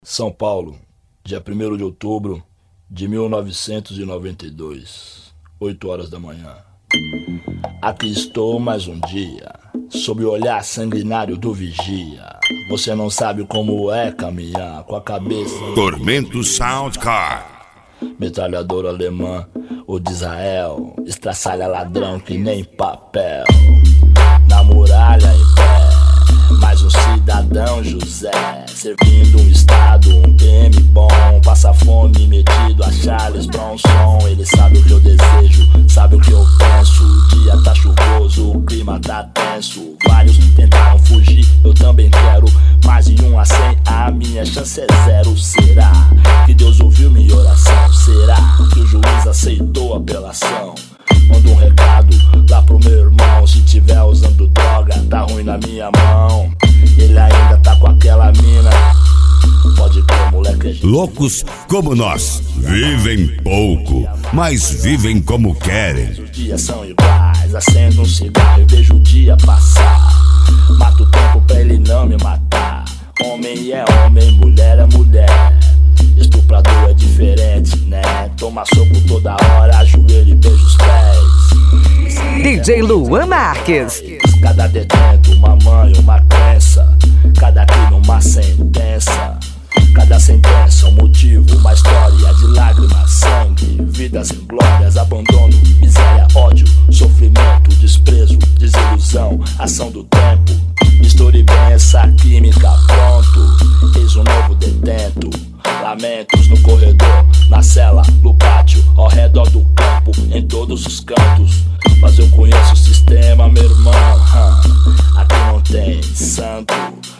São Paulo, dia 1º de outubro de 1992, 8 horas da manhã. Aqui estou mais um dia, sob o olhar sanguinário do vigia. Você não sabe como é caminhar com a cabeça... Tormento Soundcar. Metralhadora alemã ou de Israel, estraçalha ladrão que nem papel. Na muralha em pé, mais um cidadão José, servindo um estado, um PM bom. Passa fome metido a Charles Bronson. Ele sabe o que eu desejo, sabe o que eu penso. O dia tá chuvoso, o clima tá tenso. Vários tentaram fugir, eu também quero. Mais de 1 a 100, a minha chance é 0. Será que Deus ouviu minha oração? Será que o juiz aceitou a apelação? Manda um recado lá pro meu irmão. Se tiver usando droga, tá ruim na minha mão. Ele ainda tá com aquela mina. Pode crer, moleque. Loucos como nós, vivem pouco, mas vivem como querem. Os dias são iguais, acendo um cigarro e vejo o dia passar. Mato o tempo pra ele não me matar. Homem é homem, mulher é mulher. Estuprador é diferente, né? Toma soco toda hora, ajoelho e beija os pés. DJ Luan Marques. Cada detento, uma mãe, uma crença. Cada crime, uma sentença. Cada sentença, um motivo, uma história de lágrimas, sangue, vidas inglórias, abandono, miséria, ódio, sofrimento, desprezo, desilusão, ação do tempo. Misture bem essa química, pronto. Eis um novo detento. Lamentos no corredor, na cela, no pátio, ao redor do campo, em todos os cantos. Mas eu conheço o sistema, meu irmão. Aqui não tem santo.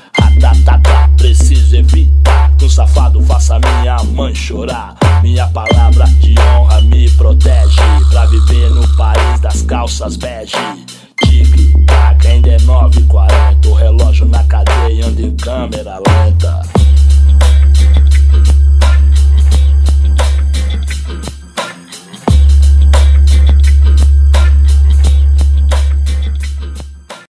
Preciso evitar que um safado faça minha mãe chorar. Minha palavra de honra me protege pra viver no país das calças bege. Tic-tac, ainda é 9h40. O relógio na cadeia anda em câmera lenta.